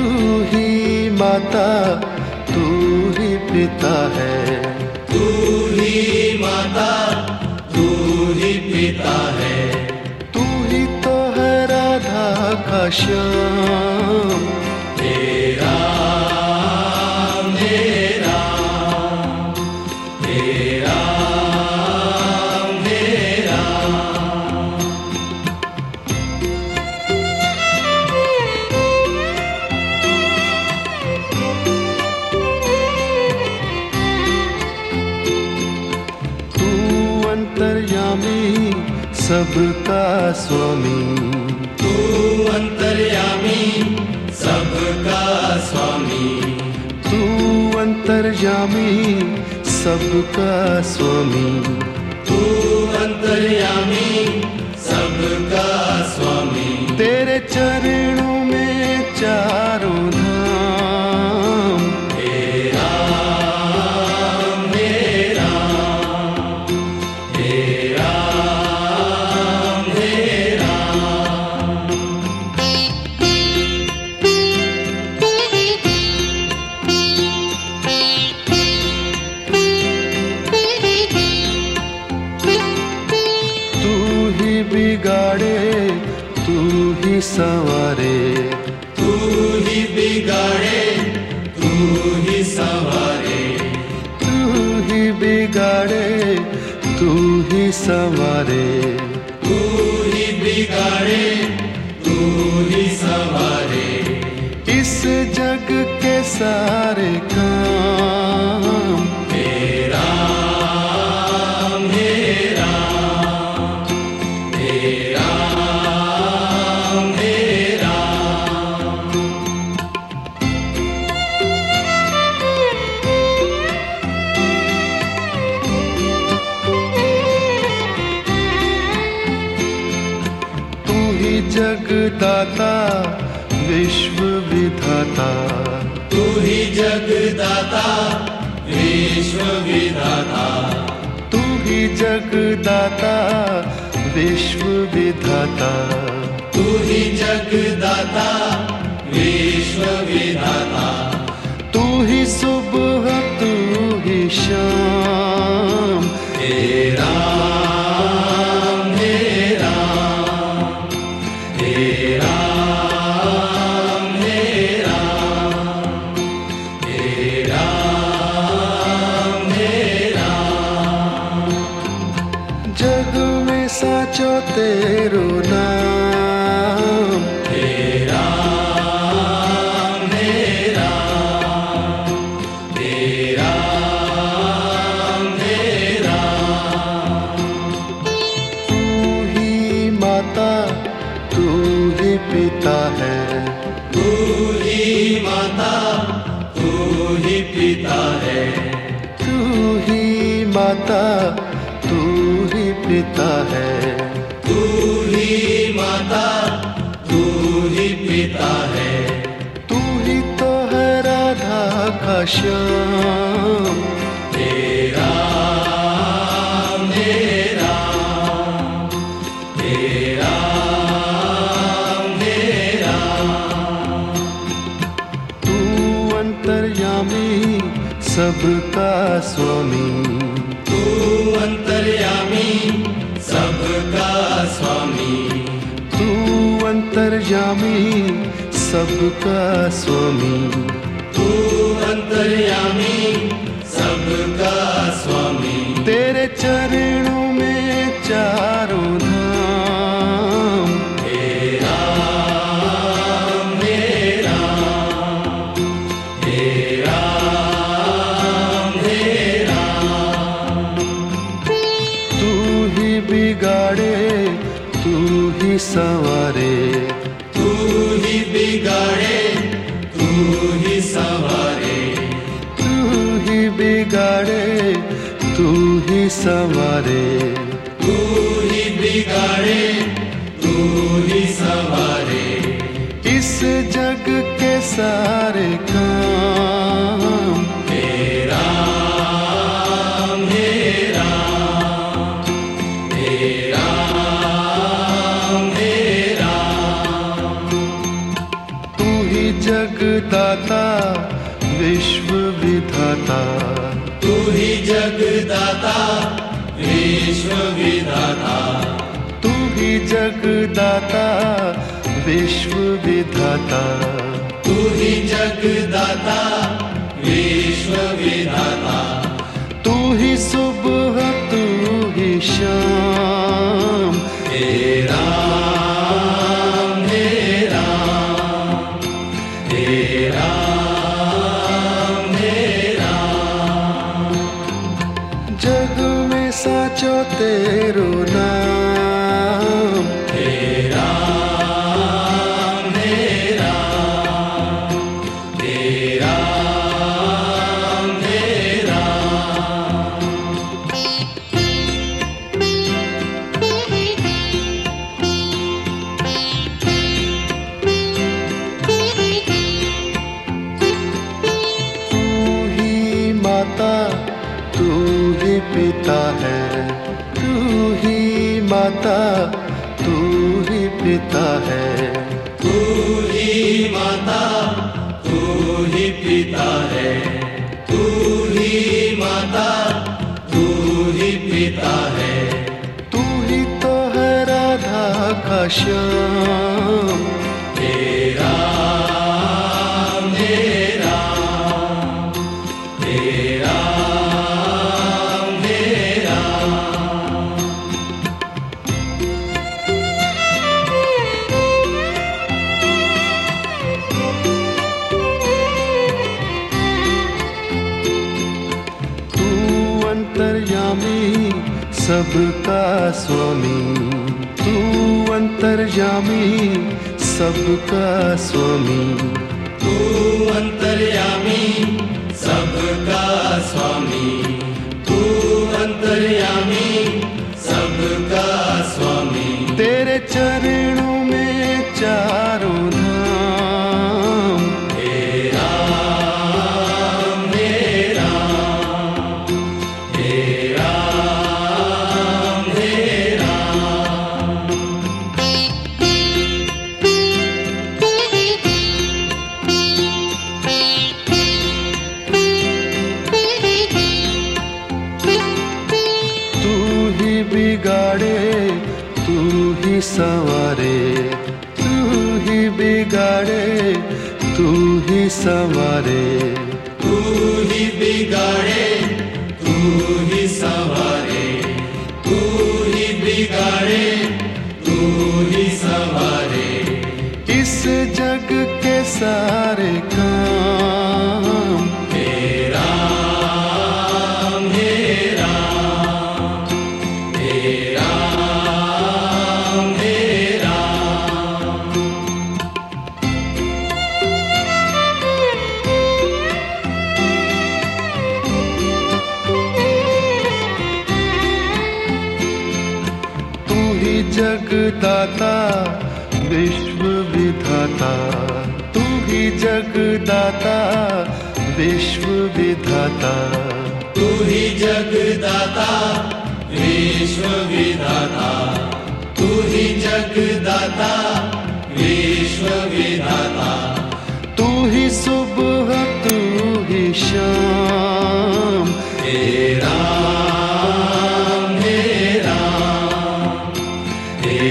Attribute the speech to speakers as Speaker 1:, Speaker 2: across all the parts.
Speaker 1: ही माता तू ही पिता है,
Speaker 2: तू ही माता तू ही पिता है,
Speaker 1: तू ही तो है राधा का श्याम।
Speaker 2: तेरा मेरा तेरा मेरा।
Speaker 1: अंतर्यामी सबका स्वामी,
Speaker 2: तू अंतर्यामी सबका स्वामी,
Speaker 1: तू अंतर्यामी सबका स्वामी,
Speaker 2: तू अंतर्यामी सबका स्वामी।
Speaker 1: तेरे चरणों में चारों धाम,
Speaker 2: तेरा मेरा तेरा मेरा।
Speaker 1: तू ही बिगाड़े तू ही संवारे,
Speaker 2: तू ही बिगाड़े तू ही संवारे,
Speaker 1: तू ही बिगाड़े तू ही संवारे,
Speaker 2: तू ही बिगाड़े तू ही संवारे।
Speaker 1: इस जग के सारे काम,
Speaker 2: तेरा मेरा तेरा मेरा।
Speaker 1: तू ही जगदाता विश्व विधाता,
Speaker 2: तू ही जगदाता विश्व विधाता,
Speaker 1: तू ही जगदाता विश्व विधाता,
Speaker 2: तू ही जगदाता विश्व विधाता।
Speaker 1: तू ही सुबह तू ही शाम,
Speaker 2: तेरा मेरा तेरा मेरा तेरा मेरा।
Speaker 1: जग में साचो तेरो नाम,
Speaker 2: तेरा मेरा तेरा मेरा।
Speaker 1: तू ही माता तू ही पिता है,
Speaker 2: तू ही माता तू ही पिता है,
Speaker 1: तू ही माता तू ही पिता है,
Speaker 2: तू ही माता तू ही पिता है।
Speaker 1: तू ही तो है राधा का श्याम।
Speaker 2: तेरा मेरा तेरा मेरा।
Speaker 1: तू अंतर्यामी सबका स्वामी,
Speaker 2: तू अंतर्यामी सबका स्वामी,
Speaker 1: तू अंतर्यामी सबका स्वामी,
Speaker 2: तू अंतर्यामी सबका स्वामी।
Speaker 1: तेरे चरणों में चारों धाम,
Speaker 2: तेरा मेरा तेरा मेरा।
Speaker 1: तू ही बिगाड़े तू ही संवारे,
Speaker 2: तू ही बिगाड़े तू ही संवारे,
Speaker 1: तू ही बिगाड़े तू ही संवारे।
Speaker 2: तू ही बिगाड़े तू ही संवारे।
Speaker 1: इस जग के सारे काम,
Speaker 2: तेरा मेरा तेरा मेरा।
Speaker 1: तू ही ही जगदाता विश्व विधाता,
Speaker 2: तू ही जगदाता विश्व विधाता,
Speaker 1: तू ही जगदाता विश्व विधाता,
Speaker 2: तू ही जगदाता विश्व विधाता,
Speaker 1: तू ही सुबह तू ही शाम,
Speaker 2: हे राम हे राम, हे राम हे राम।
Speaker 1: जग में साचो तेरो नाम,
Speaker 2: हे राम हे राम, हे राम हे राम।
Speaker 1: तू ही माता तू ही पिता है, तू ही माता तू ही पिता है,
Speaker 2: तू ही माता तू ही पिता है, तू ही माता तू ही पिता है,
Speaker 1: तू ही तो है राधा का श्याम,
Speaker 2: हे राम हे राम, हे राम हे राम।
Speaker 1: तू अंतर्यामी सबका स्वामी, तू अंतर्यामी सबका स्वामी,
Speaker 2: तू अंतर्यामी सबका स्वामी, तू अंतर्यामी सबका स्वामी।
Speaker 1: तेरे चरणों में चारों धाम,
Speaker 2: हे राम हे राम, हे राम हे राम।
Speaker 1: तू ही बिगाड़े तू ही संवारे, तू ही बिगाड़े तू ही संवारे,
Speaker 2: तू ही बिगाड़े तू ही संवारे, तू ही बिगाड़े तू ही संवारे।
Speaker 1: इस जग के सारे काम,
Speaker 2: हे राम हे राम, हे राम हे राम।
Speaker 1: तू ही जगदाता विश्व विधाता, तू ही जगदाता विश्व विधाता,
Speaker 2: तू ही जगदाता विश्व विधाता, तू ही जगदाता विश्व विधाता,
Speaker 1: तू ही सुबह तू ही शाम,
Speaker 2: हे राम हे राम, हे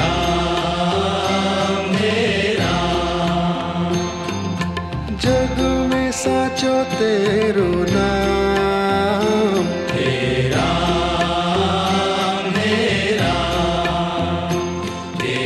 Speaker 2: राम हे राम।
Speaker 1: जग में साचो तेरो नाम,
Speaker 2: हे राम हे राम, हे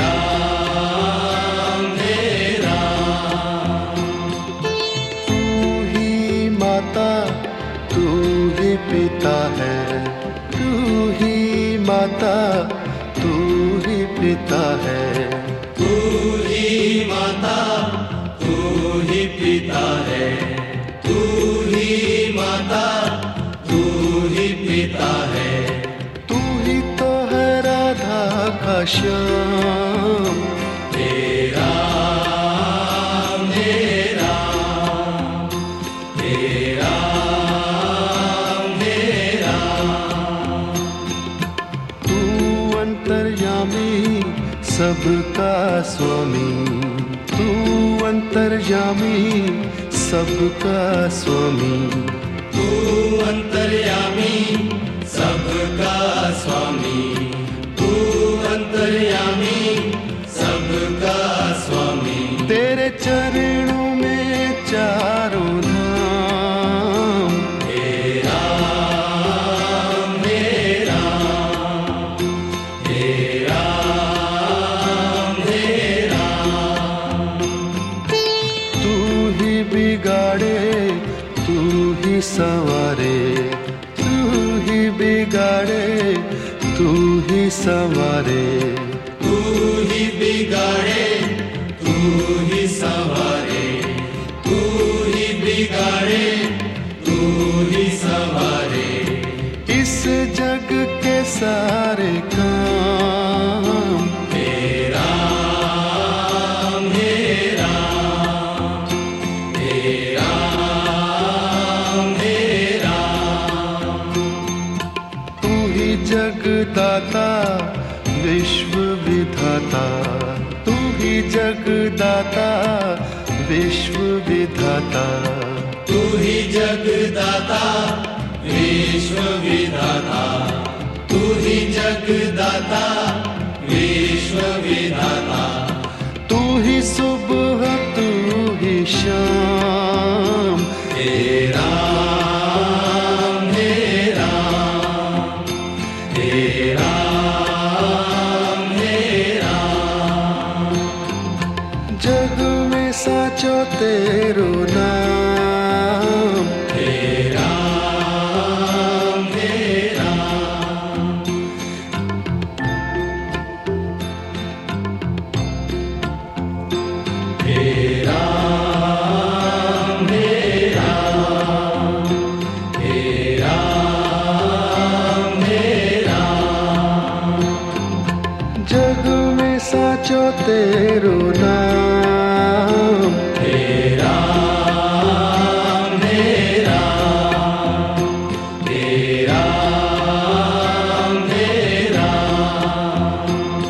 Speaker 2: राम हे राम।
Speaker 1: तू ही माता तू ही पिता है, तू ही माता तू ही पिता है,
Speaker 2: तू ही माता तू ही पिता है, तू ही माता तू ही पिता है,
Speaker 1: तू ही तो है राधा का श्याम,
Speaker 2: हे राम हे राम, हे राम हे राम।
Speaker 1: तू अंतर्यामी सबका स्वामी, तू अंतर्यामी अंतर्यामी सबका स्वामी,
Speaker 2: तू अंतर्यामी सबका स्वामी, तू अंतर्यामी सबका स्वामी।
Speaker 1: तेरे चरणों में चारों धाम,
Speaker 2: हे राम हे राम, हे राम हे राम।
Speaker 1: तू ही बिगाड़े तू ही संवारे, तू ही बिगाड़े तू ही संवारे,
Speaker 2: तू ही बिगाड़े तू ही संवारे, तू ही बिगाड़े तू ही संवारे।
Speaker 1: इस जग के सारे काम,
Speaker 2: हे राम हे राम, हे राम हे राम।
Speaker 1: तू ही जगदाता विश्व विधाता, तू ही जगदाता विश्व विधाता,
Speaker 2: तू ही जगदाता विश्व विधाता, तू ही जगदाता विश्व विधाता।
Speaker 1: तू ही सुबह तू ही शाम,
Speaker 2: हे राम हे राम, हे राम हे राम।
Speaker 1: जग में साचो तेरो नाम,
Speaker 2: हे राम हे राम। हे राम हे राम, हे राम हे राम।
Speaker 1: जग में साचो तेरो नाम,
Speaker 2: हे राम हे राम, हे राम हे राम।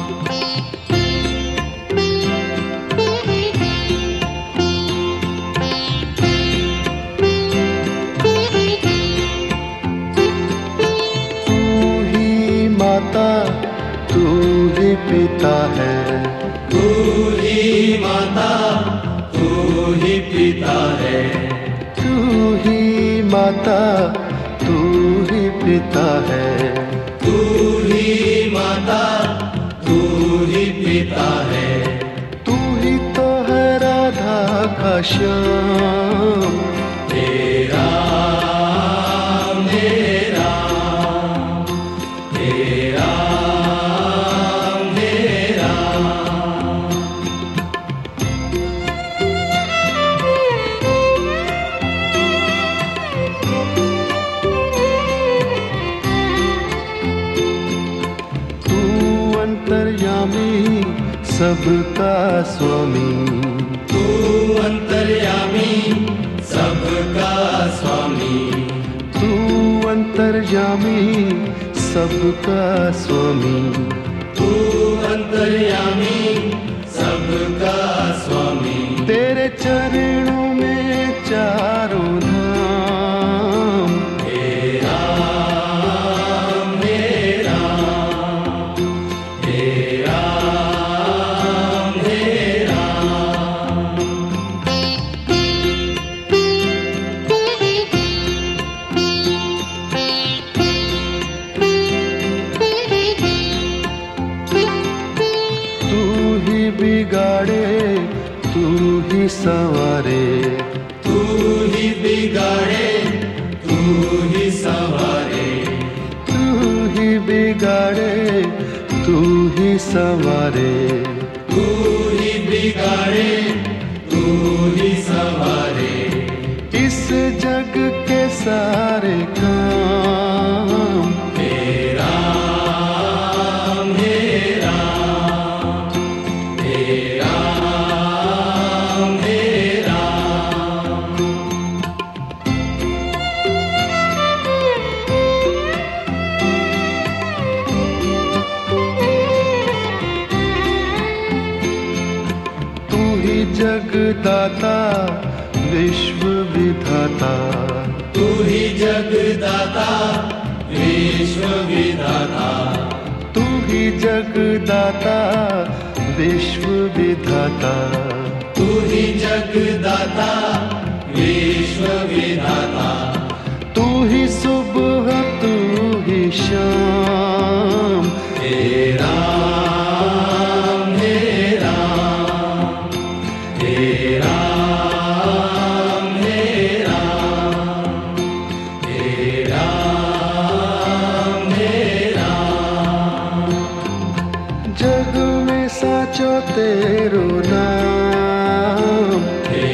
Speaker 1: तू ही माता तू ही पिता है,
Speaker 2: तू ही माता तू ही पिता है,
Speaker 1: तू ही माता तू ही पिता है,
Speaker 2: तू ही माता तू ही पिता है।
Speaker 1: तू ही तो है राधा का श्याम,
Speaker 2: हे राम हे राम, हे राम हे राम।
Speaker 1: तू अंतर्यामी सबका स्वामी,
Speaker 2: तू अंतर्यामी सबका स्वामी,
Speaker 1: तू अंतर्यामी सबका स्वामी।
Speaker 2: तू अंतर्यामी सबका स्वामी।
Speaker 1: तेरे चरणों में चारों धाम,
Speaker 2: हे राम हे राम, हे राम हे राम।
Speaker 1: तू ही बिगाड़े तू ही संवारे,
Speaker 2: तू ही बिगाड़े तू ही संवारे,
Speaker 1: तू ही बिगाड़े तू ही संवारे।
Speaker 2: तू ही बिगाड़े तू ही संवारे।
Speaker 1: इस जग के सारे काम,
Speaker 2: हे राम हे राम, हे राम हे राम।
Speaker 1: जगदाता विश्व विधाता,
Speaker 2: तू ही जगदाता विश्व विधाता,
Speaker 1: तू ही जगदाता विश्व विधाता,
Speaker 2: तू ही जगदाता विश्व विधाता,
Speaker 1: तू ही सुबह तू ही शाम,
Speaker 2: हे राम हे राम, हे राम हे राम, हे राम हे राम।
Speaker 1: जग में साचो तेरो नाम,
Speaker 2: हे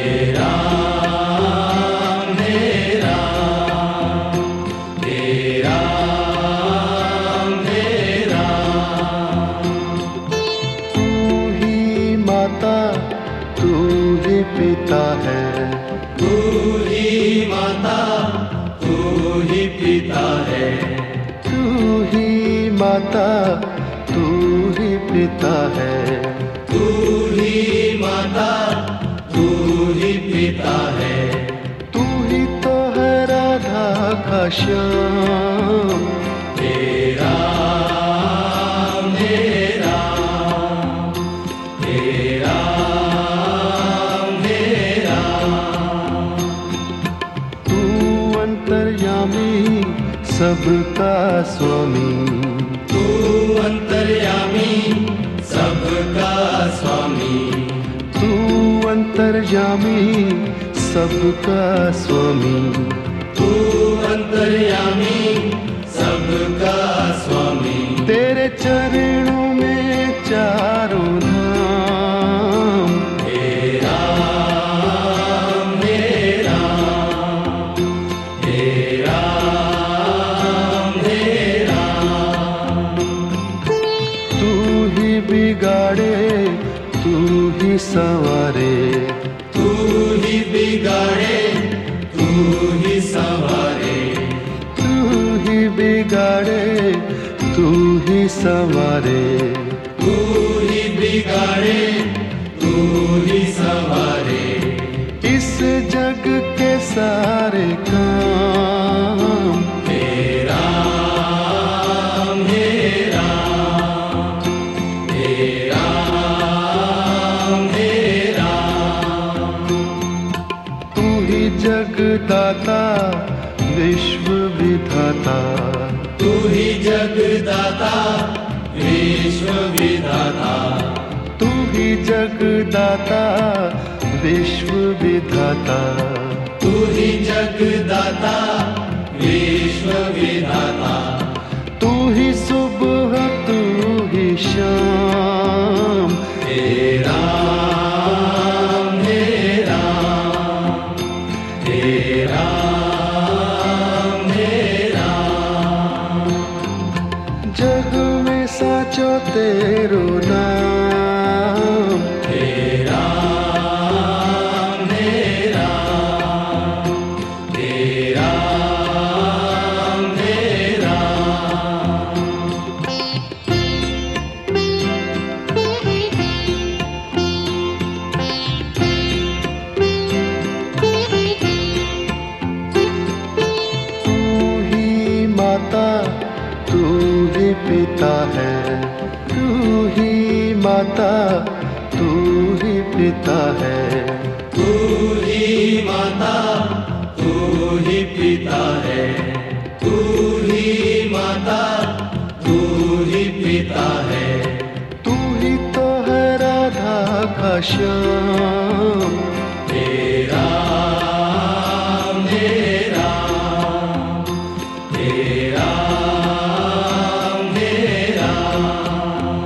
Speaker 2: राम हे राम, हे राम हे राम।
Speaker 1: तू ही माता तू ही पिता है,
Speaker 2: तू ही माता तू ही पिता है,
Speaker 1: तू ही माता तू ही पिता है,
Speaker 2: तू ही माता तू ही पिता है,
Speaker 1: तू ही तो है राधा का श्याम,
Speaker 2: हे राम हे राम, हे राम हे राम।
Speaker 1: तू अंतर्यामी सबका स्वामी,
Speaker 2: तू अंतर्यामी सबका स्वामी,
Speaker 1: तू अंतर्यामी सबका स्वामी,
Speaker 2: तू अंतर्यामी सबका स्वामी।
Speaker 1: तेरे चरणों में चारों धाम,
Speaker 2: हे राम हे राम, हे राम हे राम।
Speaker 1: तू ही बिगाड़े तू ही संवारे,
Speaker 2: तू ही बिगाड़े तू ही संवारे,
Speaker 1: तू ही बिगाड़े तू ही संवारे,
Speaker 2: तू ही बिगाड़े तू ही संवारे।
Speaker 1: इस जग के सारे काम,
Speaker 2: हे राम हे राम, हे राम हे राम।
Speaker 1: तू ही जगदाता विश्व विधाता,
Speaker 2: तू ही जगदाता विश्व विधाता,
Speaker 1: तू ही जगदाता विश्व विधाता,
Speaker 2: तू ही जगदाता विश्व विधाता,
Speaker 1: तू ही सुबह तू ही शाम,
Speaker 2: हे राम हे राम, हे राम हे राम।
Speaker 1: जग में साचो तेरो नाम,
Speaker 2: हे राम हे राम, हे राम हे राम।
Speaker 1: तू ही माता तू ही पिता है, तू ही माता तू ही पिता है,
Speaker 2: तू ही माता तू ही पिता है, तू ही माता तू ही पिता है,
Speaker 1: तू ही तो है राधा का श्याम,
Speaker 2: हे राम हे राम, हे राम हे राम।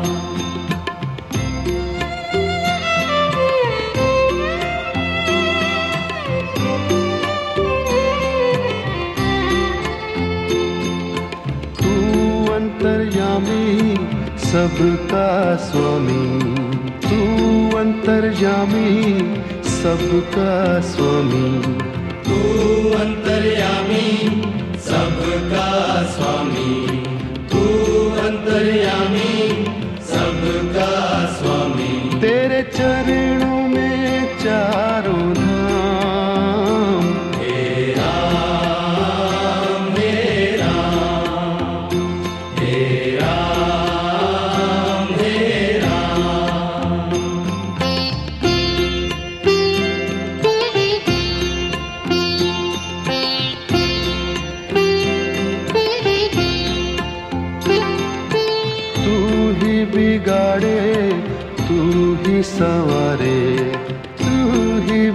Speaker 1: तू अंतर्यामी सबका स्वामी, तू अंतर्यामी सबका स्वामी,
Speaker 2: तू अंतर्यामी सबका स्वामी, तू अंतर्यामी सबका स्वामी।
Speaker 1: तेरे चरणों में चारों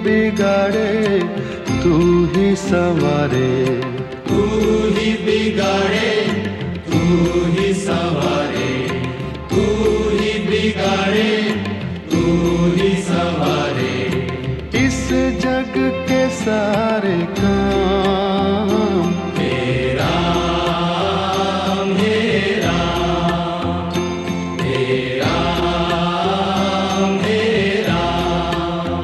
Speaker 1: बिगाड़े तू ही संवारे,
Speaker 2: तू ही बिगाड़े तू ही संवारे, तू ही बिगाड़े तू ही संवारे।
Speaker 1: इस जग के सारे काम
Speaker 2: हे राम हे राम हे राम हे राम।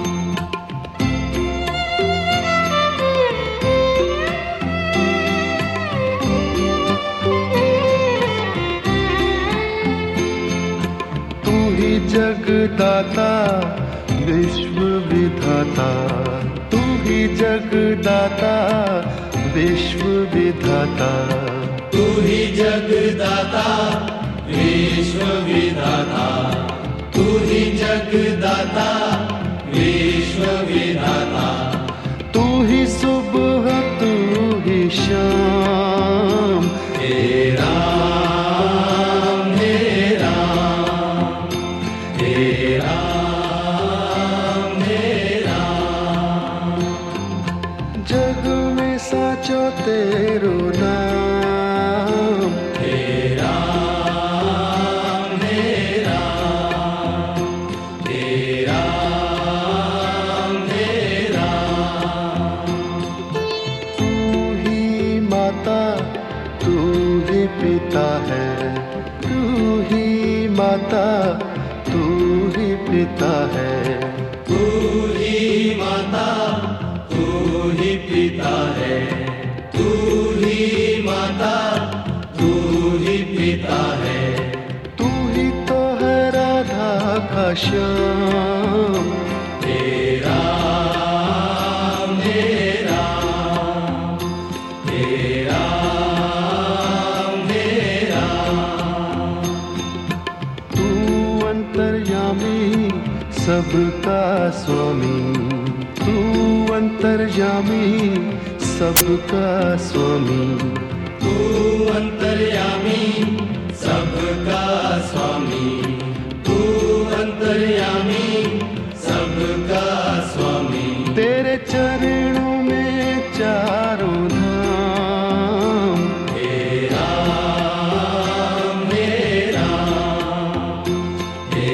Speaker 1: तू ही जगदाता विश्व विधाता, तू ही जगदाता विश्व विधाता,
Speaker 2: तू ही जगदाता विश्व विधाता, तू ही जगदाता विश्व विधाता।
Speaker 1: तू ही सुबह तू ही शाम,
Speaker 2: हे राम हे राम हे राम हे राम।
Speaker 1: जग में साचो तेरो नाम,
Speaker 2: हे राम हे राम हे राम हे राम।
Speaker 1: तू ही माता तू ही पिता है, तू ही माता तू ही पिता है,
Speaker 2: तू ही माता तू ही पिता है, तू ही माता तू ही पिता है।
Speaker 1: तू ही तो है राधा का श्याम,
Speaker 2: हे राम हे राम हे राम हे राम।
Speaker 1: तू अंतर्यामी सबका स्वामी, तू अंतर्यामी सबका स्वामी,
Speaker 2: तू अंतर्यामी सबका स्वामी, तू अंतर्यामी सबका स्वामी।
Speaker 1: तेरे चरणों में चारों धाम,
Speaker 2: हे राम हे राम हे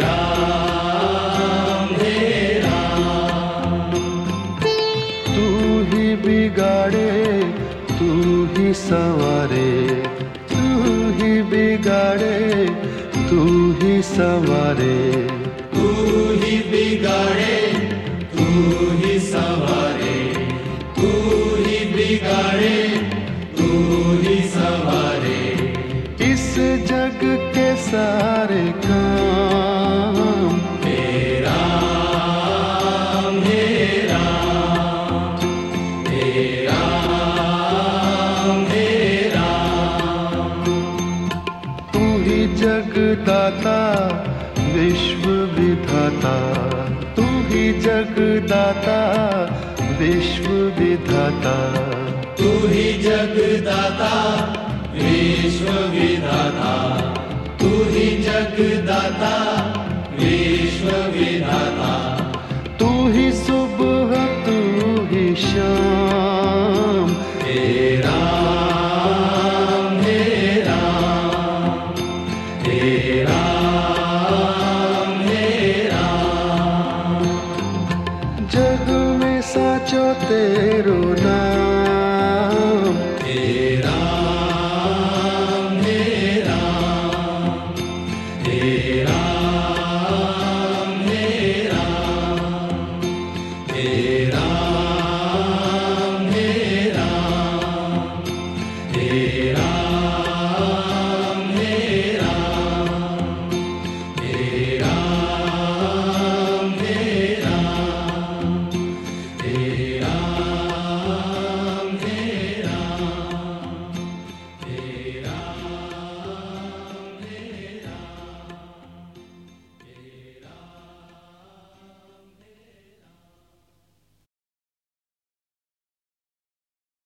Speaker 2: राम हे राम।
Speaker 1: तू ही बिगाड़े तू ही संवारे, तू ही बिगाड़े तू ही संवारे,
Speaker 2: तू ही बिगाड़े तू ही संवारे, तू ही बिगाड़े तू ही संवारे।
Speaker 1: इस जग के सारे काम
Speaker 2: हे राम हे राम हे राम हे राम।
Speaker 1: तू ही जगदाता विश्व विधाता, तू ही जगदाता विश्व विधाता,
Speaker 2: तू ही जगदाता विश्व विधाता, तू ही जगदाता विश्व विधाता।
Speaker 1: तू ही सुबह तू ही शाम,
Speaker 2: हे राम हे राम हे राम हे राम।
Speaker 1: जग में साचो तेरो नाम,
Speaker 2: हे राम हे राम हे राम हे राम हे राम।